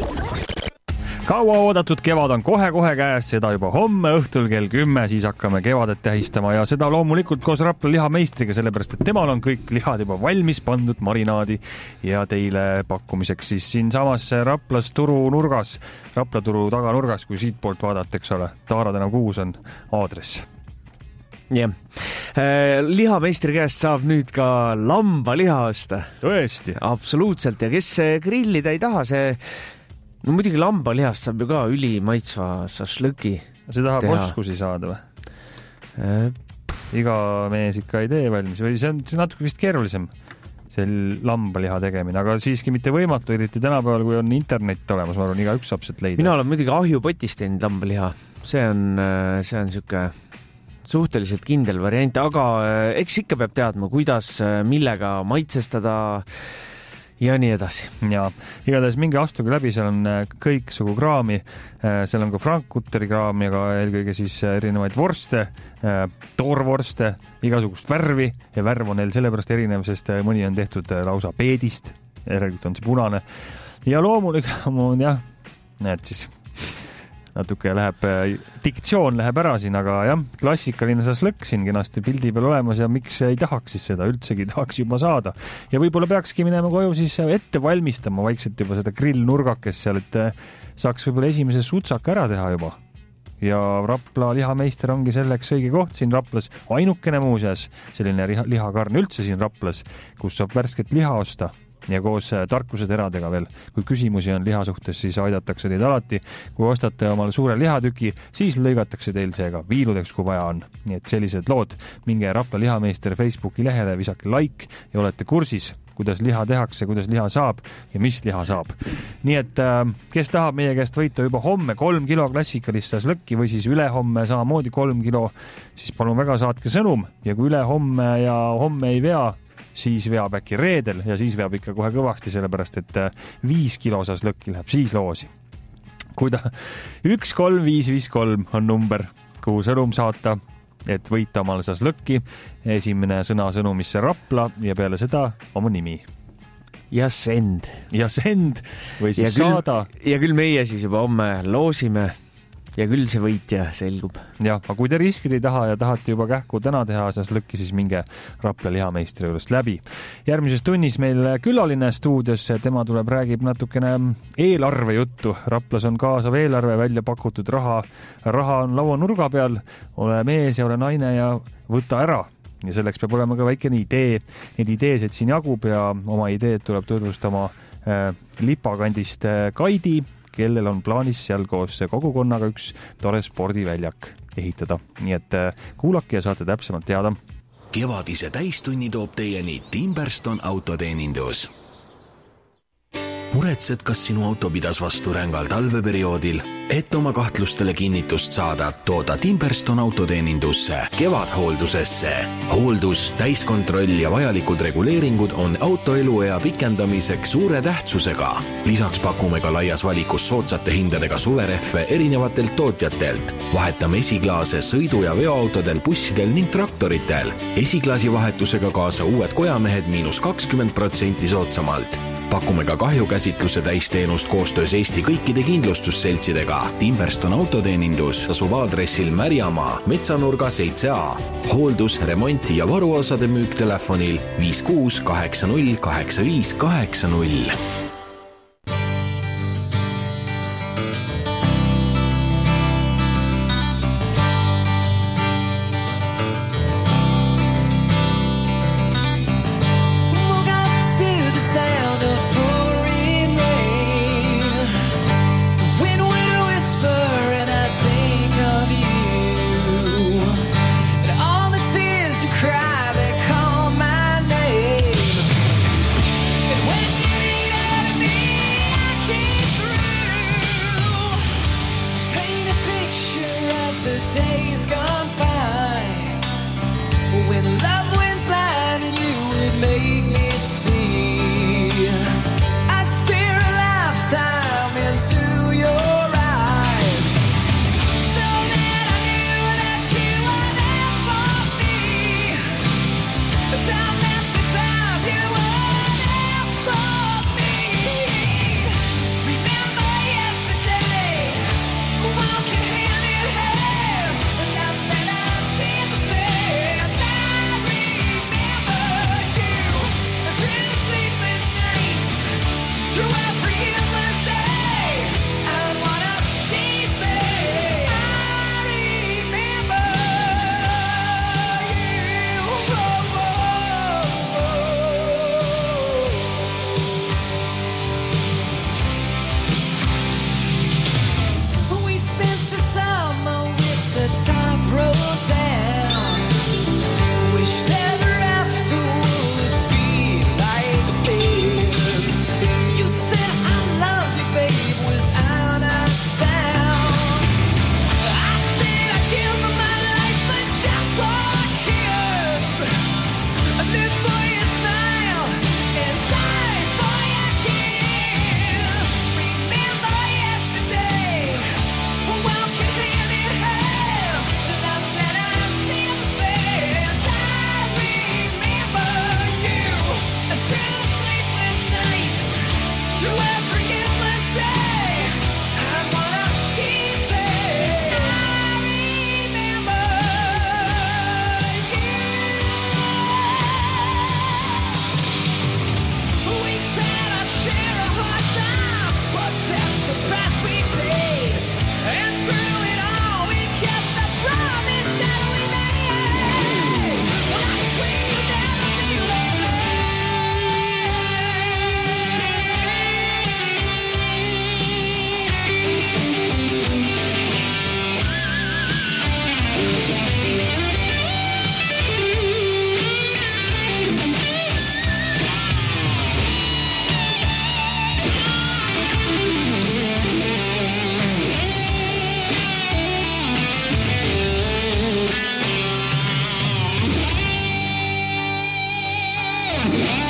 Kaua oodatud kevad on kohe-kohe käes, seda juba homme õhtul kell kümme, siis hakkame kevadet tähistama ja seda loomulikult koos Rapla lihameistriga, sellepärast et temal on kõik lihad juba valmis pandud marinaadi ja teile pakkumiseks siis siin samas Raplas turu nurgas, Rapla turu taganurgas, kui siit poolt vaadata, eks ole, Taara tänav kuus on aadress. jah. Lihameistri käest saab nüüd ka lambaliha osta. Tõesti. Absoluutselt ja kes grillida ei taha, see no muidugi lambalihast saab ju ka ülimaitsva sašlõki. See tahab teha. Oskusi saada või? Äh, Iga mees ikka ei tee valmis või see on, see on natuke vist keerulisem, see lambaliha tegemine, aga siiski mitte võimatu, eriti tänapäeval, kui on internet olemas, ma arvan, iga üks saab sealt leida. Mina olen muidugi ahjupotist teinud lambaliha, see on, see on siuke suhteliselt kindel variant, aga eks ikka peab teadma, kuidas, millega maitsestada ja nii edasi. Ja igatahes mingi astuge läbi, seal on kõik sugu kraami, seal on ka Frankfurteri kraami, aga eelkõige siis erinevaid vorste, toorvorste, igasugust värvi ja värv on neil sellepärast erinev, sest mõni on tehtud lausa peedist, järelikult on see punane ja loomulikult, jah, näed siis natuke läheb, diktsioon läheb ära siin, aga jah, klassikaline sašlõkk siin kenasti pildi peal olemas ja miks ei tahaks siis seda, üldsegi tahaks juba saada. Ja võib-olla peakski minema koju siis ette valmistama vaikselt juba seda grillnurgakest seal, et saaks võib-olla esimese sutsaka ära teha juba. Ja Rapla lihameister ongi selleks õige koht siin Raplas, ainukene muuseas selline lihakarn üldse siin Raplas, kus saab värsket liha osta. Ja koos tarkuse teradega veel. Kui küsimusi on liha suhtes, siis aidatakse teid alati. Kui ostate omale suure lihatüki, siis lõigatakse teil seega viiludeks, kui vaja on. Nii et sellised lood, minge Rapla lihameister Facebooki lehele, visake like ja olete kursis kuidas liha tehakse, kuidas liha saab ja mis liha saab. Nii et kes tahab meie käest võita juba homme kolm kilo klassikalist saslõkki või siis ülehomme samamoodi kolm kilo, siis palun väga saatke sõnum ja kui ülehomme ja homme ei vea, siis veab äkki reedel ja siis veab ikka kohe kõvasti, sellepärast et viis kilo saslõkki läheb siis loosi. Kui ta üks kolm viis viis kolm on number, kuhu sõnum saata, et võita omal saslõkki, esimene sõna sõnumisse Rapla ja peale seda oma nimi. Ja send. Ja send või siis ja küll, saada. Ja küll meie siis juba homme loosime ja küll see võitja selgub. Ja, aga kui te riskid ei taha ja tahate juba kähku täna teha saslõkki, siis minge Rapla lihameistri juurest läbi. Järgmises tunnis meil külaline stuudiosse, tema tuleb, räägib natukene eelarve juttu. Raplas on kaasav eelarve, välja pakutud raha. Raha on laua nurga peal, ole mees ja ole naine ja võta ära. Ja selleks peab olema ka väikene idee. Need ideesid siin jagub ja oma ideed tuleb tutvustama äh, Lipakandist äh, Kaidi, kellel on plaanis seal koos kogukonnaga üks tore spordiväljak ehitada. Nii et kuulake ja saate täpsemalt teada. Kevadise täistunni toob teieni Timberston autoteenindus. Muretsed, kas sinu auto pidas vastu rängal talveperioodil? Et oma kahtlustele kinnitust saada, tooda Timberston autoteenindusse, kevadhooldusesse. Hooldus, täiskontroll ja vajalikud reguleeringud on auto eluea pikendamiseks suure tähtsusega. Lisaks pakume ka laias valikus soodsate hindadega suverehve erinevatelt tootjatelt. Vahetame esiklaase sõidu- ja veoautodel, bussidel ning traktoritel. Esiklaasi vahetusega kaasa uued kojamehed miinus kakskümmend protsenti soodsamalt. Pakume ka kahjukäsitluse täisteenust koostöös Eesti kõikide kindlustusseltsidega. Timberston autoteenindus asub aadressil Märjamaa, Metsanurga seitse A. Hooldus, remont ja varuosade müük telefonil viis kuus kaheksa null kaheksa viis kaheksa null. Thank you.